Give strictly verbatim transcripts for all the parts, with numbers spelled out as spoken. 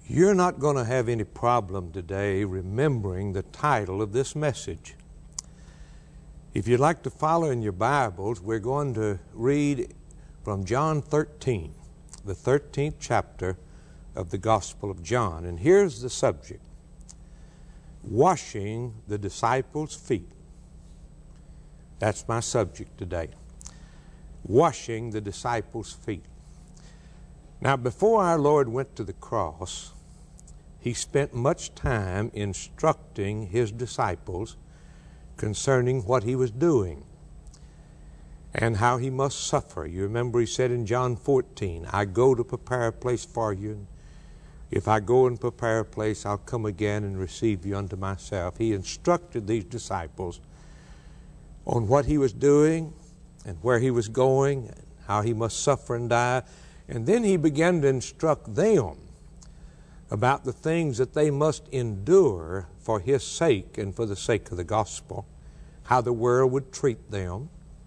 You're not going to have any problem today remembering the title of this message. If you'd like to follow in your Bibles, we're going to read from John thirteen, the thirteenth chapter of the Gospel of John. And here's the subject: washing the disciples' feet. That's my subject today. Washing the disciples' feet. Now, before our Lord went to the cross, He spent much time instructing His disciples concerning what He was doing and how He must suffer. You remember He said in John fourteen, I go to prepare a place for you. If I go and prepare a place, I'll come again and receive you unto myself. He instructed these disciples on what He was doing and where He was going, and how He must suffer and die. And then He began to instruct them about the things that they must endure for His sake and for the sake of the gospel, how the world would treat them,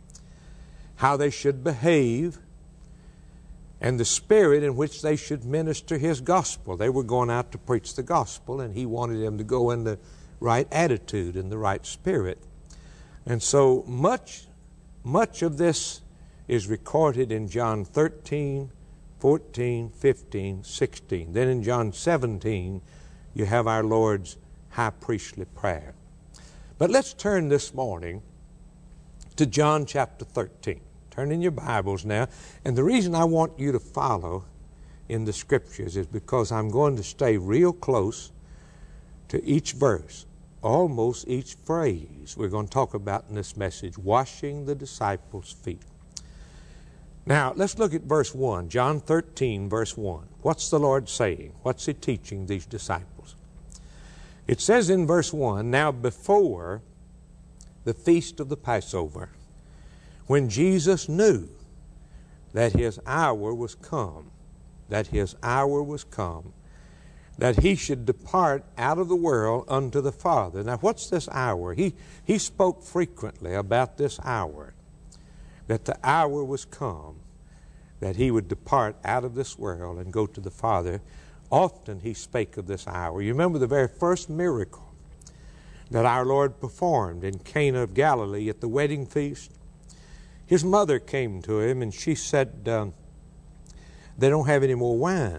how they should behave, and the spirit in which they should minister His gospel. They were going out to preach the gospel, and He wanted them to go in the right attitude and the right spirit. And so much, much of this is recorded in John thirteen, fourteen, fifteen, sixteen. Then in John seventeen, you have our Lord's high priestly prayer. But let's turn this morning to John chapter thirteen. Turn in your Bibles now. And the reason I want you to follow in the Scriptures is because I'm going to stay real close to each verse, almost each phrase we're going to talk about in this message, washing the disciples' feet. Now, let's look at verse one, John thirteen, verse one. What's the Lord saying? What's He teaching these disciples? It says in verse one, now before the feast of the Passover, when Jesus knew that His hour was come, that His hour was come, that He should depart out of the world unto the Father. Now, what's this hour? He, he spoke frequently about this hour, that the hour was come, that He would depart out of this world and go to the Father. Often He spake of this hour. You remember the very first miracle that our Lord performed in Cana of Galilee at the wedding feast? His mother came to Him and she said, um, they don't have any more wine.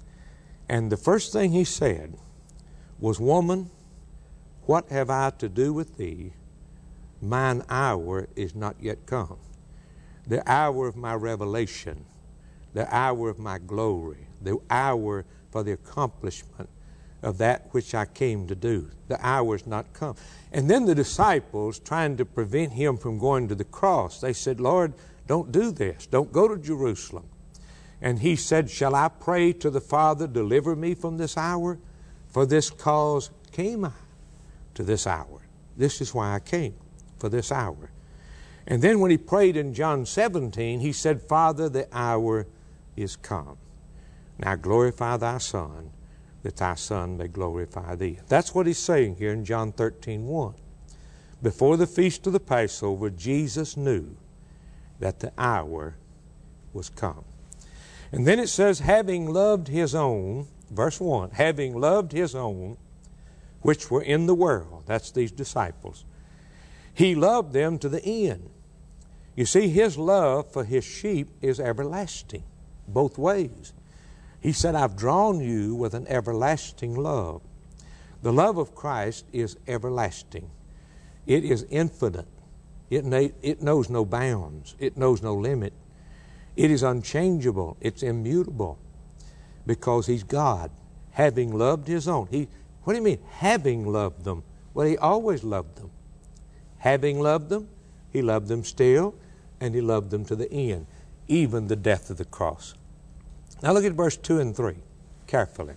And the first thing He said was, woman, what have I to do with thee? Mine hour is not yet come. The hour of my revelation, the hour of my glory, the hour for the accomplishment of that which I came to do. The hour is not come. And then the disciples, trying to prevent Him from going to the cross, they said, Lord, don't do this. Don't go to Jerusalem. And He said, shall I pray to the Father, deliver me from this hour? For this cause came I to this hour. This is why I came, for this hour. And then when He prayed in John seventeen, He said, Father, the hour is come. Now glorify Thy Son, that Thy Son may glorify Thee. That's what He's saying here in John thirteen, one. Before the feast of the Passover, Jesus knew that the hour was come. And then it says, having loved His own, verse one, having loved His own, which were in the world, that's these disciples, He loved them to the end. You see, His love for His sheep is everlasting, both ways. He said, I've drawn you with an everlasting love. The love of Christ is everlasting. It is infinite. It, na- it knows no bounds. It knows no limit. It is unchangeable. It's immutable because He's God, having loved His own. He, what do you mean, having loved them? Well, He always loved them. Having loved them, He loved them still, and He loved them to the end, even the death of the cross. Now look at verse two and three carefully.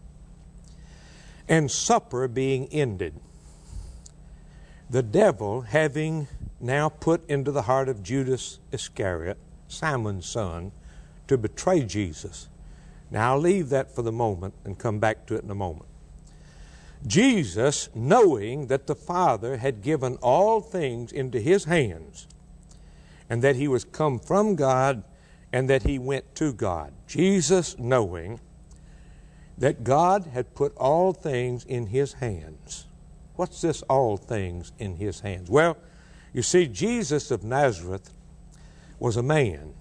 And supper being ended, the devil having now put into the heart of Judas Iscariot, Simon's son, to betray Jesus. Now I'll leave that for the moment and come back to it in a moment. Jesus, knowing that the Father had given all things into His hands, and that He was come from God, and that He went to God. Jesus, knowing that God had put all things in His hands. What's this, all things in His hands? Well, you see, Jesus of Nazareth was a man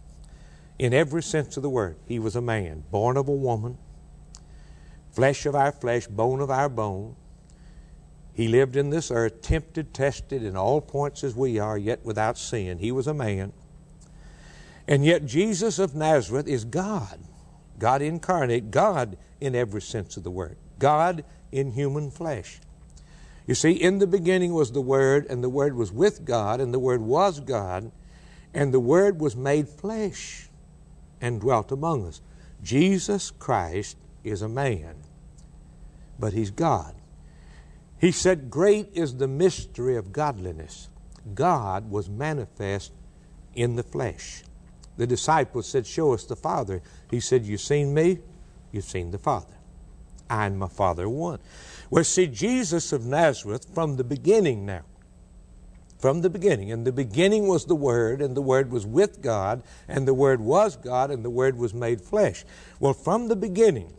in every sense of the word. He was a man, born of a woman, flesh of our flesh, bone of our bone. He lived in this earth, tempted, tested in all points as we are, yet without sin. He was a man. And yet Jesus of Nazareth is God. God incarnate, God in every sense of the word. God in human flesh. You see, in the beginning was the Word, and the Word was with God, and the Word was God, and the Word was made flesh and dwelt among us. Jesus Christ is a man, but He's God. He said, great is the mystery of godliness. God was manifest in the flesh. The disciples said, show us the Father. He said, you've seen me, you've seen the Father. I and my Father are one. Well, see, Jesus of Nazareth from the beginning now, from the beginning, in the beginning was the Word, and the Word was with God, and the Word was God, and the Word was made flesh. Well, from the beginning,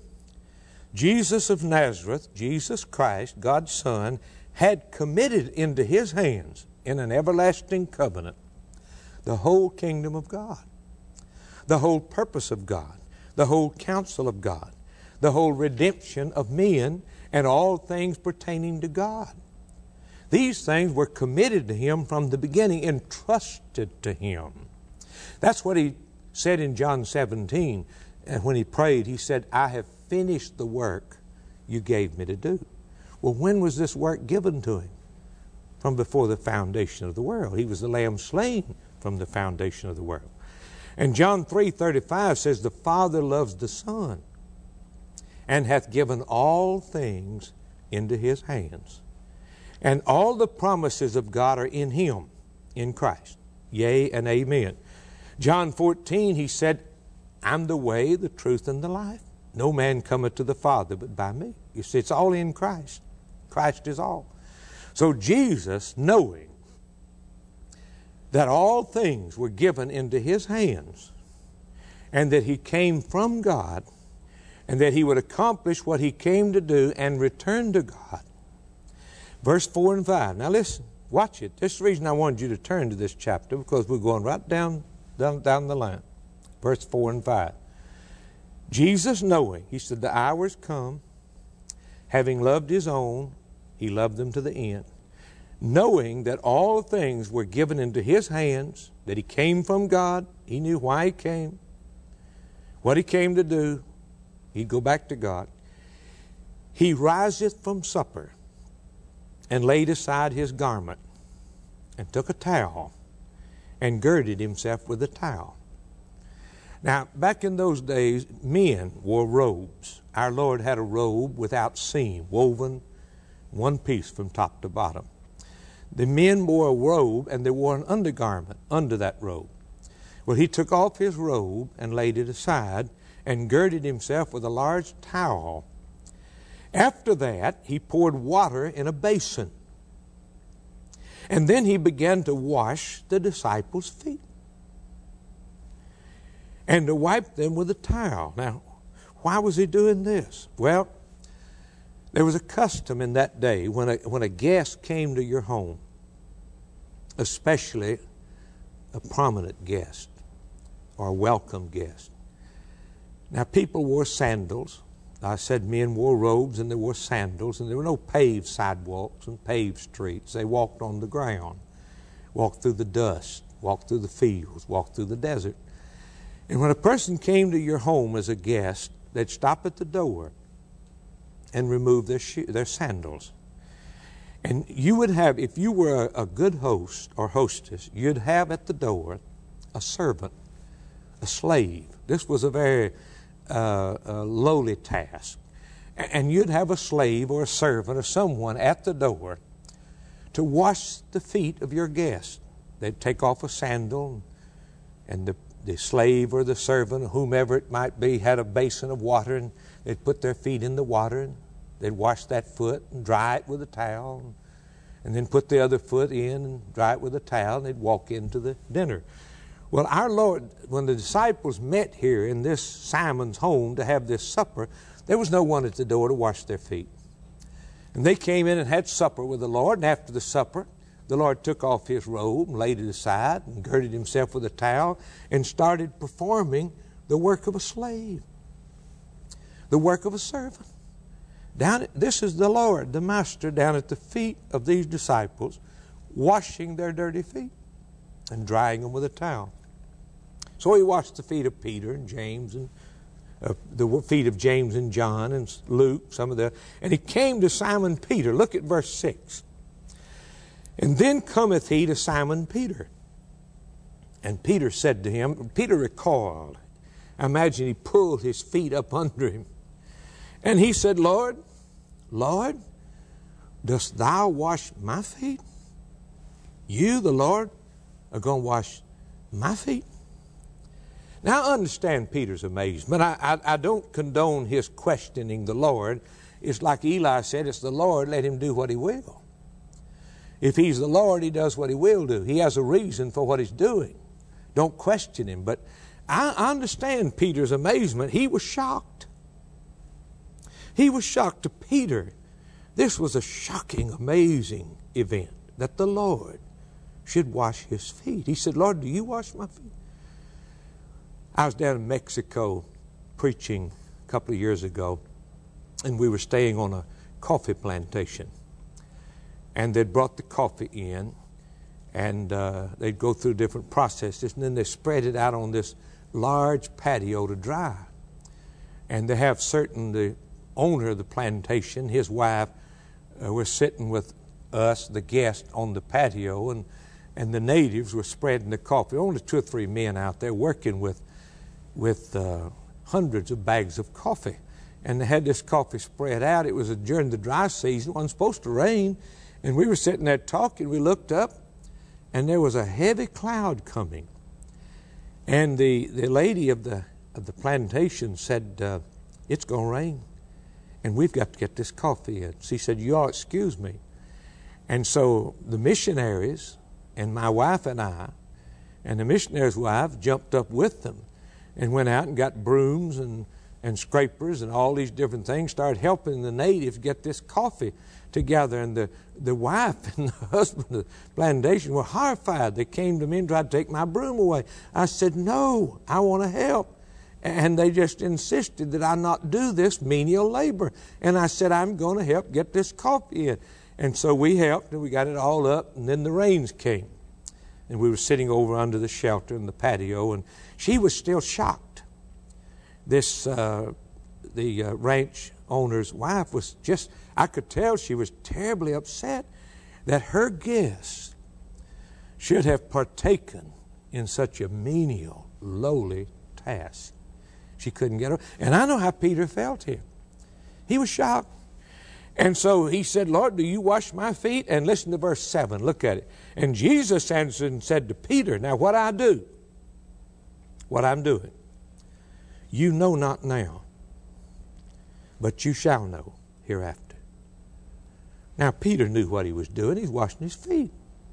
Jesus of Nazareth, Jesus Christ, God's Son, had committed into His hands in an everlasting covenant the whole kingdom of God, the whole purpose of God, the whole counsel of God, the whole redemption of men, and all things pertaining to God. These things were committed to Him from the beginning, entrusted to Him. That's what He said in John seventeen. And when He prayed, He said, I have finished the work you gave me to do. Well, when was this work given to Him? From before the foundation of the world. He was the Lamb slain from the foundation of the world. And John three thirty-five says, the Father loves the Son, and hath given all things into His hands. And all the promises of God are in Him, in Christ. Yea and amen. John fourteen, He said, I'm the way, the truth, and the life. No man cometh to the Father but by me. You see, it's all in Christ. Christ is all. So Jesus, knowing that all things were given into His hands, and that He came from God, and that He would accomplish what He came to do and return to God. Verse four and five. Now listen, watch it. This is the reason I wanted you to turn to this chapter, because we're going right down, down, down the line. Verse four and five. Jesus knowing, He said, the hour's come, having loved His own, He loved them to the end. Knowing that all things were given into His hands, that He came from God, He knew why He came, what He came to do. He'd go back to God. He riseth from supper, and laid aside His garment, and took a towel, and girded Himself with a towel. Now, back in those days, men wore robes. Our Lord had a robe without seam, woven one piece from top to bottom. The men wore a robe, and they wore an undergarment under that robe. Well, He took off His robe and laid it aside, and girded Himself with a large towel. After that, He poured water in a basin. And then He began to wash the disciples' feet, and to wipe them with a towel. Now, why was He doing this? Well, there was a custom in that day when a, when a guest came to your home, especially a prominent guest or a welcome guest. Now, people wore sandals. I said men wore robes and they wore sandals, and there were no paved sidewalks and paved streets. They walked on the ground, walked through the dust, walked through the fields, walked through the desert. And when a person came to your home as a guest, they'd stop at the door and remove their shoe, their sandals. And you would have, if you were a, a good host or hostess, you'd have at the door a servant, a slave. This was a very uh, uh, lowly task. And you'd have a slave or a servant or someone at the door to wash the feet of your guest. They'd take off a sandal, and the, the slave or the servant, whomever it might be, had a basin of water, and they'd put their feet in the water, and they'd wash that foot and dry it with a towel, and then put the other foot in and dry it with a towel, and they'd walk into the dinner. Well, our Lord, when the disciples met here in this Simon's home to have this supper, There was no one at the door to wash their feet. And they came in and had supper with the Lord. And after the supper, the Lord took off his robe and laid it aside and girded himself with a towel and started performing the work of a slave, the work of a servant. Down at, this is the Lord, the Master, down at the feet of these disciples, washing their dirty feet and drying them with a towel. So he washed the feet of Peter and James and uh, the feet of James and John and Luke, some of the, and he came to Simon Peter. Look at verse six. And then cometh he to Simon Peter. And Peter said to him, Peter recoiled. I imagine he pulled his feet up under him. And he said, Lord, Lord, dost thou wash my feet? You, the Lord, are going to wash my feet? Now, I understand Peter's amazement. I, I, I don't condone his questioning the Lord. It's like Eli said, it's the Lord, let him do what he will. If he's the Lord, he does what he will do. He has a reason for what he's doing. Don't question him. But I, I understand Peter's amazement. He was shocked. He was shocked to Peter. This was a shocking, amazing event that the Lord should wash his feet. He said, Lord, do you wash my feet? I was down in Mexico preaching a couple of years ago, and we were staying on a coffee plantation. And they'd brought the coffee in, and uh, they'd go through different processes, and then they spread it out on this large patio to dry. And they have certain, the owner of the plantation, his wife, uh, were sitting with us, the guests, on the patio, and, and the natives were spreading the coffee. Only two or three men out there working with with uh, hundreds of bags of coffee. And they had this coffee spread out. It was a, during the dry season. It wasn't supposed to rain. And we were sitting there talking. We looked up, and there was a heavy cloud coming. And the, the lady of the, of the plantation said, uh, it's going to rain. And we've got to get this coffee in. She said, you all excuse me. And so the missionaries and my wife and I and the missionary's wife jumped up with them and went out and got brooms and, and scrapers and all these different things, started helping the natives get this coffee together. And the, the wife and the husband of the plantation were horrified. They came to me and tried to take my broom away. I said, no, I want to help. And they just insisted that I not do this menial labor. And I said, I'm going to help get this coffee in. And so we helped, and we got it all up, and then the rains came. And we were sitting over under the shelter in the patio, and she was still shocked. This, uh, the uh, ranch owner's wife was just, I could tell she was terribly upset that her guests should have partaken in such a menial, lowly task. She couldn't get her. And I know how Peter felt here. He was shocked. And so he said, Lord, do you wash my feet? And listen to verse seven. Look at it. And Jesus answered and said to Peter, now what I do, what I'm doing, you know not now, but you shall know hereafter. Now Peter knew what he was doing. He's washing his feet.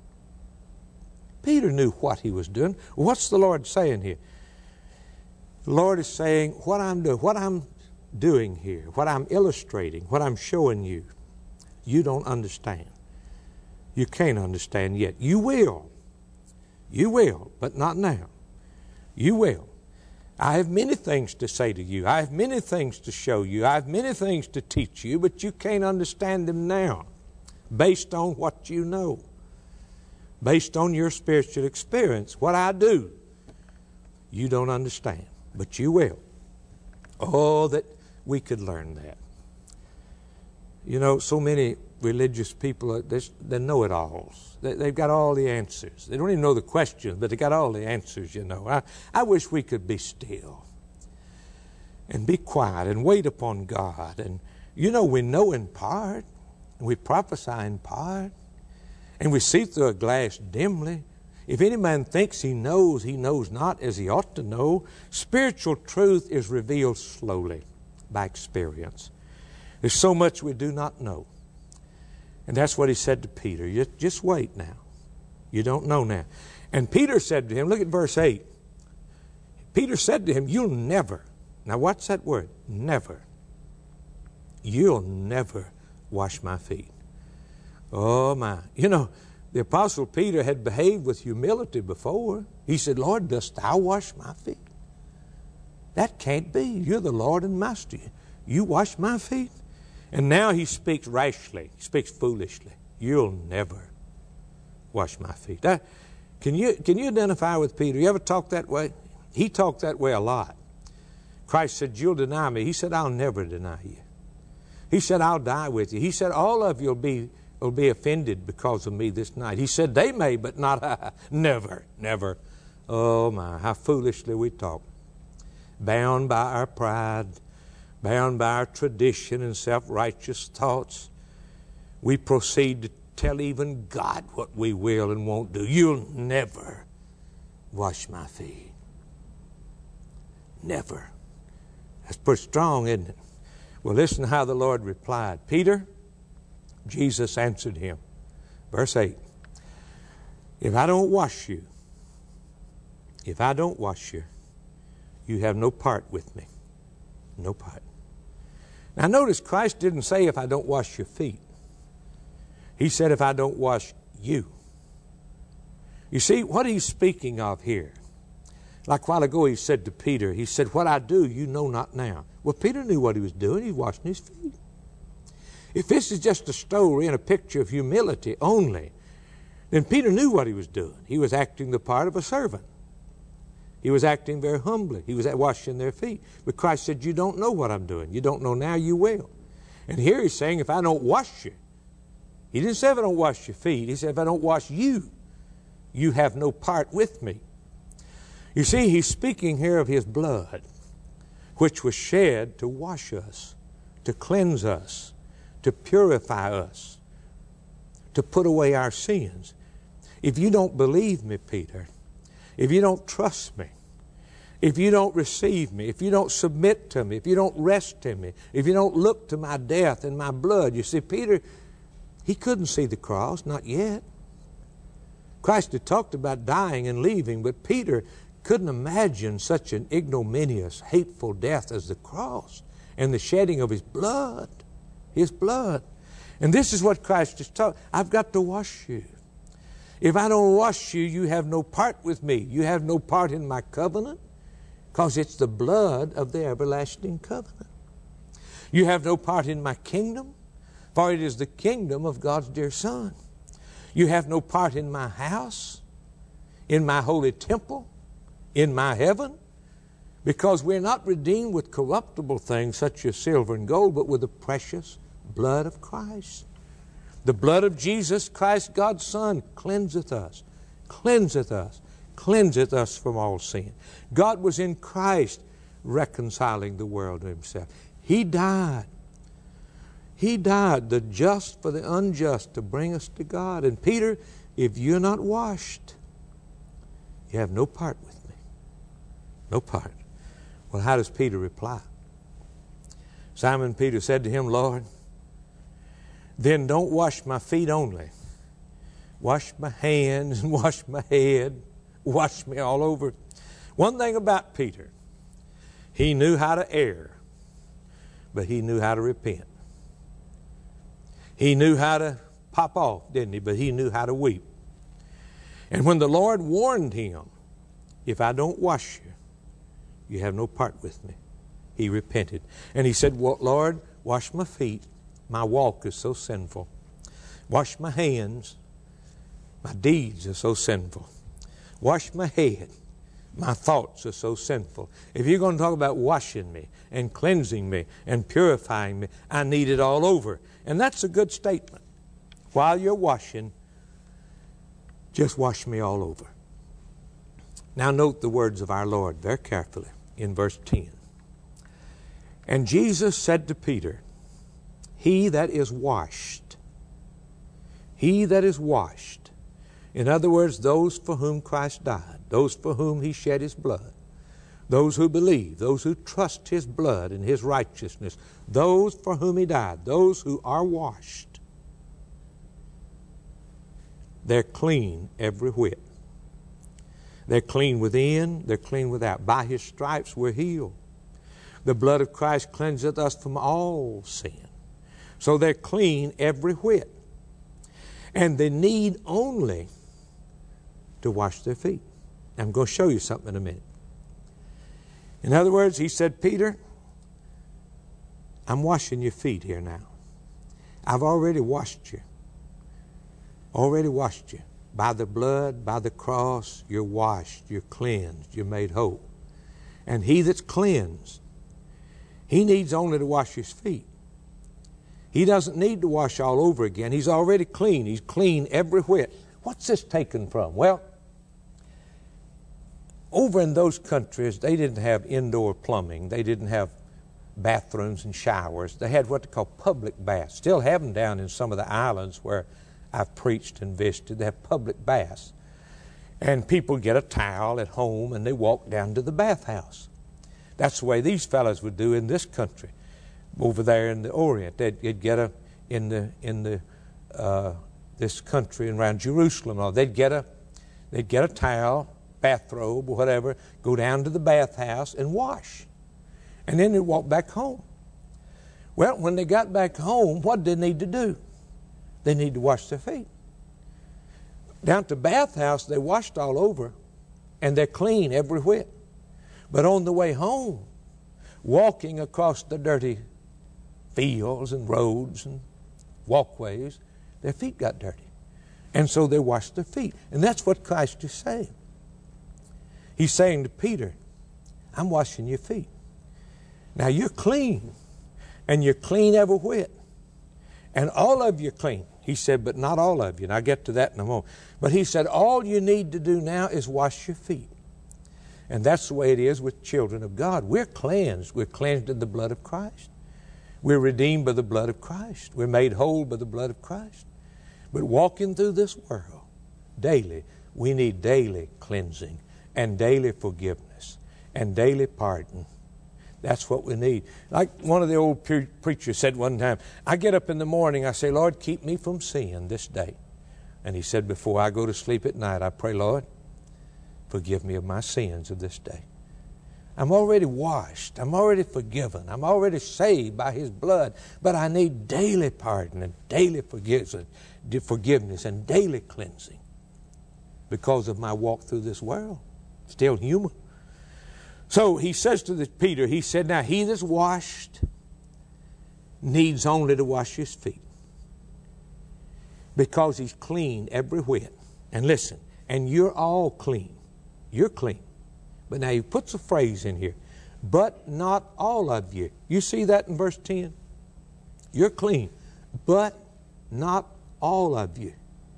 Peter knew what he was doing. What's the Lord saying here? The Lord is saying, what I'm doing, what I'm doing here, what I'm illustrating, what I'm showing you, you don't understand. You can't understand yet. You will. You will, but not now. You will. I have many things to say to you. I have many things to show you. I have many things to teach you, but you can't understand them now based on what you know, based on your spiritual experience. What I do, you don't understand, but you will. Oh, that we could learn that. You know, so many religious people, they know-it-alls. They, they've got all the answers. They don't even know the questions, but they got all the answers, you know. I, I wish we could be still and be quiet and wait upon God. And, you know, we know in part, and we prophesy in part, and we see through a glass dimly. If any man thinks he knows, he knows not as he ought to know. Spiritual truth is revealed slowly by experience. There's so much we do not know. And that's what he said to Peter. Just, just wait now. You don't know now. And Peter said to him, look at verse eight. Peter said to him, you'll never. Now what's that word? Never. you'll never wash my feet. Oh, my. You know, the Apostle Peter had behaved with humility before. He said, Lord, dost thou wash my feet? That can't be. You're the Lord and Master. You wash my feet? And now he speaks rashly. He speaks foolishly. You'll never wash my feet. That, can you, can you identify with Peter? You ever talk that way? He talked that way a lot. Christ said, you'll deny me. He said, I'll never deny you. He said, I'll die with you. He said, all of you will be, will be offended because of me this night. He said, they may, but not I. Never, never. Oh, my, how foolishly we talk. Bound by our pride, bound by our tradition and self-righteous thoughts, we proceed to tell even God what we will and won't do. You'll never wash my feet. Never. That's pretty strong, isn't it? Well, listen to how the Lord replied. Peter, Jesus answered him. Verse eight. If I don't wash you, if I don't wash you, you have no part with me. No part. Now notice Christ didn't say if I don't wash your feet. He said if I don't wash you. You see, what he's speaking of here, like a while ago he said to Peter, he said, what I do you know not now. Well, Peter knew what he was doing. He was washing his feet. If this is just a story and a picture of humility only, then Peter knew what he was doing. He was acting the part of a servant. He was acting very humbly. He was washing their feet. But Christ said, you don't know what I'm doing. You don't know now, you will. And here he's saying, if I don't wash you, he didn't say if I don't wash your feet. He said, if I don't wash you, you have no part with me. You see, he's speaking here of his blood, which was shed to wash us, to cleanse us, to purify us, to put away our sins. If you don't believe me, Peter, if you don't trust me, if you don't receive me, if you don't submit to me, if you don't rest in me, if you don't look to my death and my blood. You see, Peter, he couldn't see the cross, not yet. Christ had talked about dying and leaving, but Peter couldn't imagine such an ignominious, hateful death as the cross and the shedding of his blood. His blood. And this is what Christ is talking. I've got to wash you. If I don't wash you, you have no part with me. You have no part in my covenant, because it's the blood of the everlasting covenant. You have no part in my kingdom, for it is the kingdom of God's dear Son. You have no part in my house, in my holy temple, in my heaven, because we're not redeemed with corruptible things such as silver and gold, but with the precious blood of Christ. The blood of Jesus Christ, God's Son, cleanseth us, cleanseth us, cleanseth us from all sin. God was in Christ reconciling the world to himself. He died. He died, the just for the unjust, to bring us to God. And Peter, if you're not washed, you have no part with me. No part. Well, how does Peter reply? Simon Peter said to him, Lord, then don't wash my feet only. Wash my hands and wash my head. Wash me all over. One thing about Peter, he knew how to err, but he knew how to repent. He knew how to pop off, didn't he? But he knew how to weep. And when the Lord warned him, if I don't wash you, you have no part with me, he repented. And he said, well, Lord, wash my feet. My walk is so sinful. Wash my hands. My deeds are so sinful. Wash my head. My thoughts are so sinful. If you're going to talk about washing me and cleansing me and purifying me, I need it all over. And that's a good statement. While you're washing, just wash me all over. Now note the words of our Lord very carefully in verse ten. And Jesus said to Peter, he that is washed, he that is washed, in other words, those for whom Christ died, those for whom he shed his blood, those who believe, those who trust his blood and his righteousness, those for whom he died, those who are washed, they're clean every whit. They're clean within, they're clean without. By his stripes we're healed. The blood of Christ cleanseth us from all sin. So they're clean every whit. And they need only to wash their feet. I'm going to show you something in a minute. In other words, he said, Peter, I'm washing your feet here now. I've already washed you. Already washed you. By the blood, by the cross, you're washed, you're cleansed, you're made whole. And he that's cleansed, he needs only to wash his feet. He doesn't need to wash all over again. He's already clean. He's clean every whit. What's this taken from? Well, over in those countries, they didn't have indoor plumbing. They didn't have bathrooms and showers. They had what they call public baths. Still have them down in some of the islands where I've preached and visited. They have public baths. And people get a towel at home and they walk down to the bathhouse. That's the way these fellows would do in this country. Over there in the Orient, they'd, they'd get a in the in the uh, this country and around Jerusalem. Or they'd get a they'd get a towel, bathrobe, or whatever, go down to the bathhouse and wash, and then they'd walk back home. Well, when they got back home, what did they need to do? They need to wash their feet. Down to the bathhouse, they washed all over, and they're clean every whit. But on the way home, walking across the dirty fields and roads and walkways, their feet got dirty. And so they washed their feet. And that's what Christ is saying. He's saying to Peter, I'm washing your feet. Now you're clean, and you're clean every whit. And all of you are clean. He said, but not all of you. And I'll get to that in a moment. But he said, all you need to do now is wash your feet. And that's the way it is with children of God. We're cleansed. We're cleansed in the blood of Christ. We're redeemed by the blood of Christ. We're made whole by the blood of Christ. But walking through this world daily, we need daily cleansing and daily forgiveness and daily pardon. That's what we need. Like one of the old pre- preachers said one time, I get up in the morning, I say, Lord, keep me from sin this day. And he said, before I go to sleep at night, I pray, Lord, forgive me of my sins of this day. I'm already washed. I'm already forgiven. I'm already saved by his blood. But I need daily pardon and daily forgiveness and daily cleansing because of my walk through this world. Still human. So he says to the Peter, he said, now he that's washed needs only to wash his feet because he's clean every whit. And listen, and you're all clean. You're clean. But now he puts a phrase in here, but not all of you. You see that in verse ten? You're clean, but not all of you.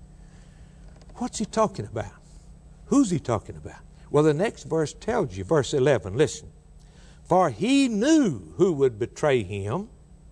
What's he talking about? Who's he talking about? Well, the next verse tells you, verse eleven, listen. For he knew who would betray him.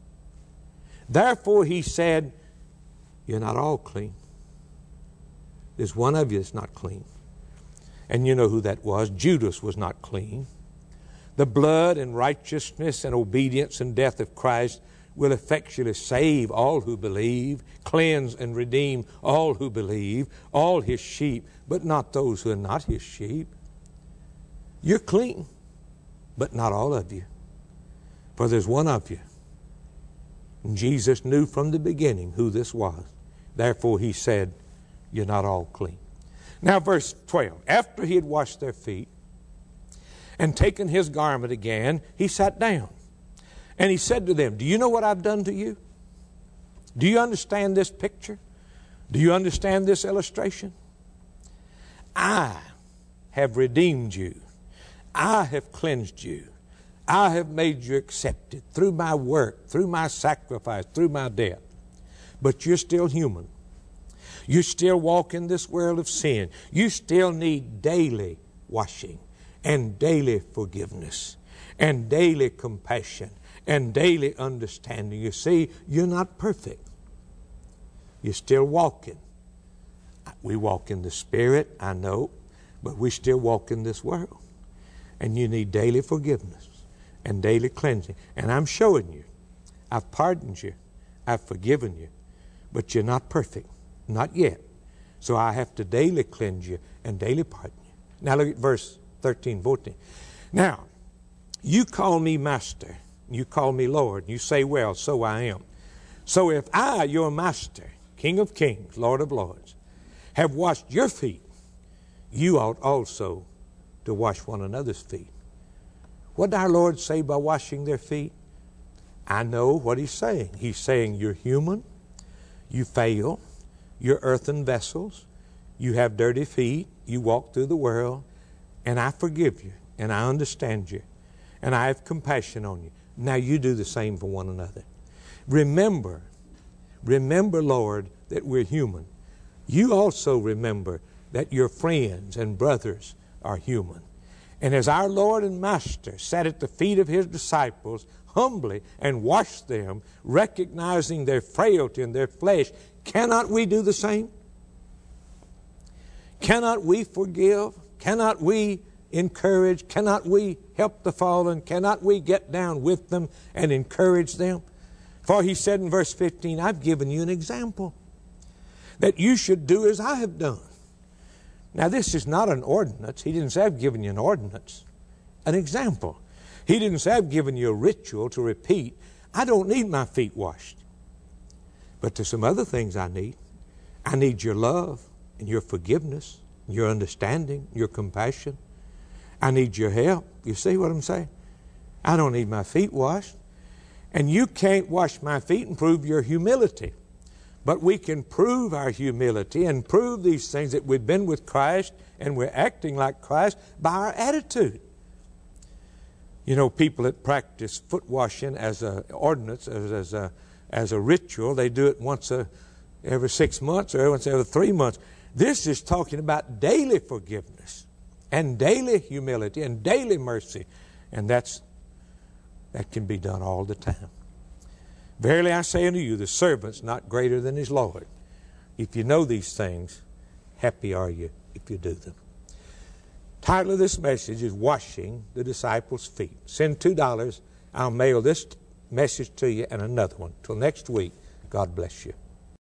Therefore he said, you're not all clean. There's one of you that's not clean. And you know who that was. Judas was not clean. The blood and righteousness and obedience and death of Christ will effectually save all who believe, cleanse and redeem all who believe, all his sheep, but not those who are not his sheep. You're clean, but not all of you. For there's one of you. And Jesus knew from the beginning who this was. Therefore he said, you're not all clean. Now verse twelve, after he had washed their feet and taken his garment again, he sat down. And he said to them, do you know what I've done to you? Do you understand this picture? Do you understand this illustration? I have redeemed you. I have cleansed you. I have made you accepted through my work, through my sacrifice, through my death. But you're still human. You still walk in this world of sin. You still need daily washing and daily forgiveness and daily compassion and daily understanding. You see, you're not perfect. You're still walking. We walk in the Spirit, I know, but we still walk in this world. And you need daily forgiveness and daily cleansing. And I'm showing you, I've pardoned you, I've forgiven you, but you're not perfect. Not yet. So I have to daily cleanse you and daily pardon you. Now look at verse thirteen, fourteen. Now, you call me Master, you call me Lord, you say, well, so I am. So if I, your master, King of kings, Lord of lords, have washed your feet, you ought also to wash one another's feet. What did our Lord say by washing their feet? I know what He's saying. He's saying you're human, you fail, you're earthen vessels, you have dirty feet, you walk through the world, and I forgive you, and I understand you, and I have compassion on you. Now you do the same for one another. Remember, remember, Lord, that we're human. You also remember that your friends and brothers are human. And as our Lord and Master sat at the feet of His disciples humbly and washed them, recognizing their frailty and their flesh, cannot we do the same? Cannot we forgive? Cannot we encourage? Cannot we help the fallen? Cannot we get down with them and encourage them? For He said in verse fifteen, I've given you an example that you should do as I have done. Now this is not an ordinance. He didn't say I've given you an ordinance, an example. He didn't say I've given you a ritual to repeat. I don't need my feet washed. But there's some other things I need. I need your love and your forgiveness, your understanding, your compassion. I need your help. You see what I'm saying? I don't need my feet washed. And you can't wash my feet and prove your humility. But we can prove our humility and prove these things that we've been with Christ and we're acting like Christ by our attitude. You know, people that practice foot washing as an ordinance, as, as, a, as a ritual, they do it once a, every six months or once every three months. This is talking about daily forgiveness and daily humility and daily mercy. And that's that can be done all the time. Verily I say unto you, the servant's not greater than his Lord. If you know these things, happy are you if you do them. Title of this message is Washing the Disciples' Feet. Send two dollars. I'll mail this message to you and another one. Till next week, God bless you.